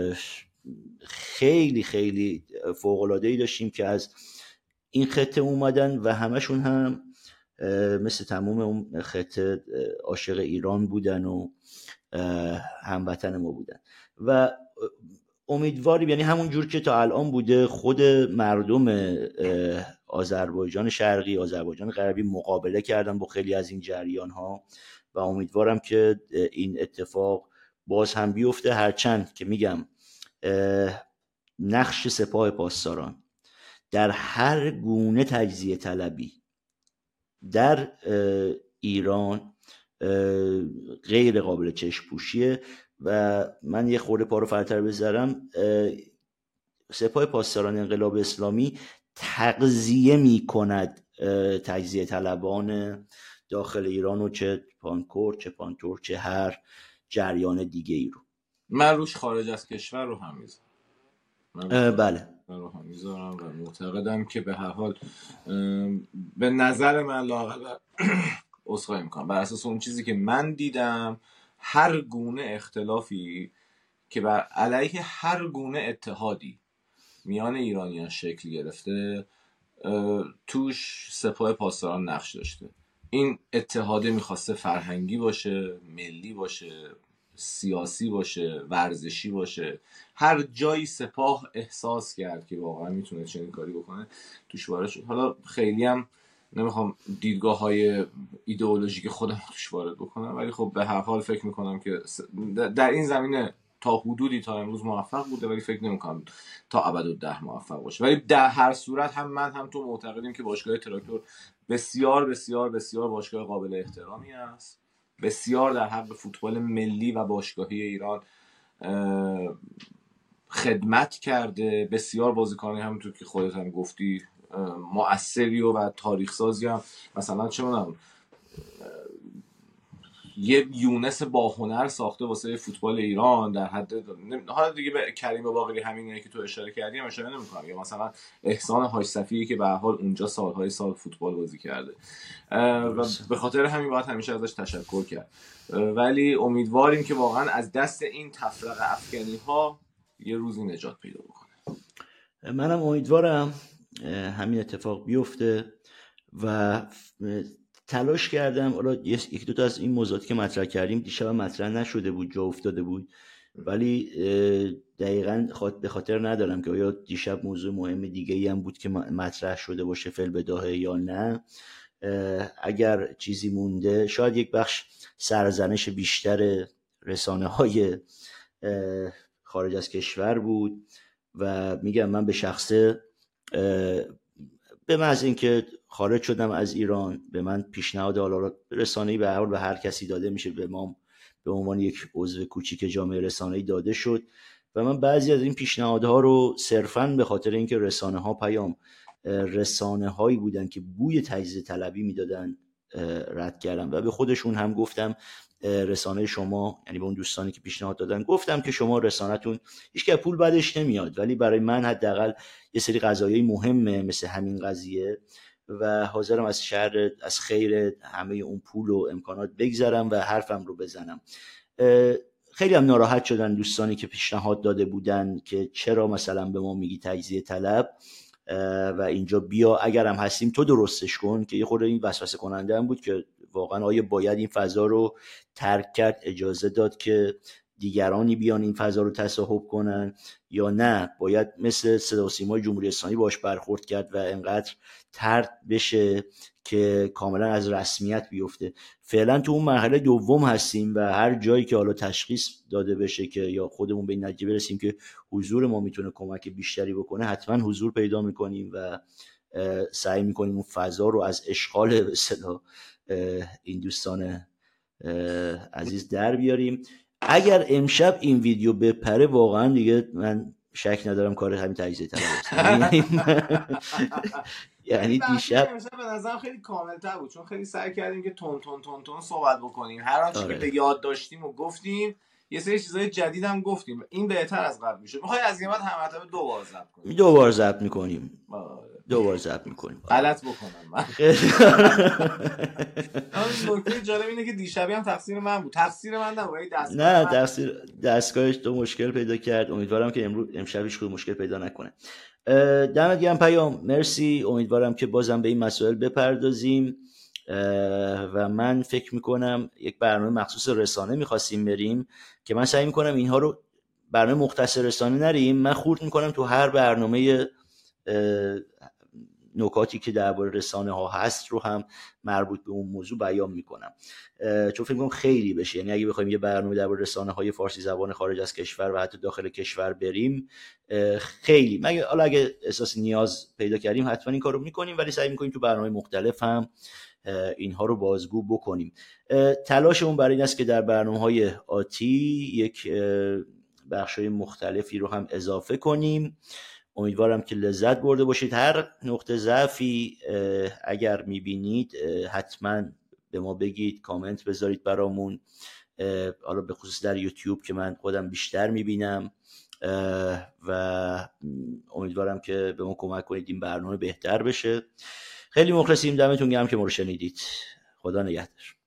A: خیلی خیلی فوق‌العاده‌ای داشتیم که از این خطه اومدن و همشون هم مثل تمام اون خطه عاشق ایران بودن و هموطن ما بودن و امیدواریم، یعنی همون جور که تا الان بوده، خود مردم آذربایجان شرقی، آذربایجان غربی مقابله کردن با خیلی از این جریان ها و امیدوارم که این اتفاق باز هم بیفته. هرچند که میگم نقش سپاه پاسداران در هر گونه تجزیه طلبی در ایران غیر قابل چشم پوشیه و من یه خورده پا رو فراتر بذارم، سپاه پاسداران انقلاب اسلامی تغذیه می کند تجزیه طلبان داخل ایران و چه پانکور چه پانتور چه هر جریان دیگه ای رو.
B: من روش خارج از کشور رو هم میذارم.
A: بله
B: رو هم میذارم و معتقدم که به هر حال به نظر من لااقل عذرخواهی میکنم بر اساس اون چیزی که من دیدم، هر گونه اختلافی که بر علیه هر گونه اتحادی میان ایرانیان شکل گرفته توش سپاه پاسداران نقش داشته. این اتحاد میخواسته فرهنگی باشه، ملی باشه، سیاسی باشه، ورزشی باشه، هر جایی سپاه احساس کرد که واقعا میتونه چنین کاری بکنه توش وارد شد. حالا خیلی هم نمیخوام دیدگاه های ایدئولوژیک خودم توش وارد بکنم، ولی خب به هر حال فکر میکنم که در این زمینه تا حدودی تا امروز موفق بوده، ولی فکر نمیکنم تا ابدالدهر موفق باشه. ولی در هر صورت هم من هم تو معتقدیم که باشگاه تراکتور بسیار بسیار بسیار باشگاه قابل احترامی است، بسیار در حق فوتبال ملی و باشگاهی ایران خدمت کرده، بسیار بازیکنانی همونطور که خودت هم گفتی مؤثری و, و تاریخ سازی هم، مثلا چه می‌دونم یه یونس با هنر ساخته واسه فوتبال ایران در حد، حالا دیگه به کریم باقری همینه که تو اشاره کردی هم اشاره نمی‌کنم، یا مثلا احسان حاج صفی که به هر حال اونجا سالهای سال فوتبال بازی کرده و به خاطر همین باید همیشه ازش تشکر کرد. ولی امیدواریم که واقعا از دست این تفرقه افکنی ها یه روزی نجات پیدا بکنه.
A: منم امیدوارم همین اتفاق بیفته و تلاش کردم. حالا یک دو تا از این موضوعاتی که مطرح کردیم دیشب مطرح نشده بود، جا افتاده بود، ولی دقیقاً به خاطر ندارم که آیا دیشب موضوع مهم دیگه‌ای هم بود که مطرح شده باشه فی البداهه یا نه. اگر چیزی مونده شاید یک بخش سرزنش بیشتر رسانه‌های خارج از کشور بود و میگم من به شخصه به محض اینکه خارج شدم از ایران به من پیشنهاد حالا رسانه‌ای به هر حال به هر کسی داده میشه، به ما به عنوان یک عضو کوچیک جامعه رسانه‌ای داده شد و من بعضی از این پیشنهادها رو صرفاً به خاطر اینکه رسانه‌ها پیام رسانه‌هایی بودن که بوی تجزیه طلبی میدادن رد کردم و به خودشون هم گفتم رسانه شما، یعنی به اون دوستانی که پیشنهاد دادن گفتم که شما رسانه‌تون هیچ که پول بعدش نمیاد، ولی برای من حداقل یه سری قضایای مهمه مثل همین قضیه و حاضرم از شر از خیر همه اون پول و امکانات بگذرم و حرفم رو بزنم. خیلی هم ناراحت شدن دوستانی که پیشنهاد داده بودن که چرا مثلا به ما میگی تجزیه طلب و اینجا بیا اگر هم هستیم تو درستش کن، که یه خورده این وسوسه کننده هم بود که واقعا آیا باید این فضا رو ترک کرد، اجازه داد که دیگرانی بیان این فضا رو تصاحب کنن، یا نه باید مثل صدا و سیمای جمهوری اسلامی باش برخورد کرد و انقدر طرد بشه که کاملا از رسمیت بیفته. فعلا تو اون مرحله دوم هستیم و هر جایی که حالا تشخیص داده بشه که یا خودمون به این نتیجه برسیم که حضور ما میتونه کمک بیشتری بکنه حتما حضور پیدا میکنیم و سعی میکنیم اون فضا رو از اشغال به اصطلاح این دوستان عزیز در بیاریم. اگر امشب این ویدیو بپره واقعا دیگه من شک ندارم کار همین تجزیه طلب یعنی دیشب
B: امشب به نظرم خیلی کامل‌تر بود، چون خیلی سعی کردیم که تون تون تون تون صحبت بکنیم، هر آنچه آره. که به یاد داشتیم و گفتیم، یه سری چیزای جدید هم گفتیم، این بهتر از قبل میشه. میخوای از این بعد هم مرتبه دو بار ضبط کنیم؟
A: دو بار ضبط میکنیم دو بار ضبط میکنیم
B: غلط بکنم من. اما نکته جالب اینه که دیشبی هم تقصیر من بود، تقصیر من نبود، دستگاه
A: نه تقصیر دستگاهش تو مشکل پیدا کرد. امیدوارم که امروز امشب هیچ مشکل پیدا نکنه. دمت گرم پیام، مرسی. امیدوارم که بازم به این مسائل بپردازیم و من فکر میکنم یک برنامه مخصوص رسانه میخواستیم بریم که من سعی میکنم اینها رو برنامه مختصر رسانه نریم. من خورد میکنم تو هر برنامه نکاتی که درباره رسانه ها هست رو هم مربوط به اون موضوع بیان میکنم، چون فکر میکنم خیلی بشه. یعنی اگه بخوایم یه برنامه درباره رسانه های فارسی زبان خارج از کشور و حتی داخل کشور بریم، خیلی مگه حالا اگه احساس نیاز پیدا کردیم حتما این کارو میکنیم، ولی سعی میکنیم تو برنامه مختلف هم اینها رو بازگو بکنیم. تلاشمون برای این است که در برنامه‌های آتی یک بخش‌های مختلفی رو هم اضافه کنیم. امیدوارم که لذت برده باشید. هر نقطه ضعفی اگر میبینید حتما به ما بگید، کامنت بذارید برامون، حالا به خصوص در یوتیوب که من خودم بیشتر میبینم و امیدوارم که به ما کمک کنید این برنامه بهتر بشه. خیلی مخلصیم، دمتون گرم که ما رو شنیدید. خدا نگهدار.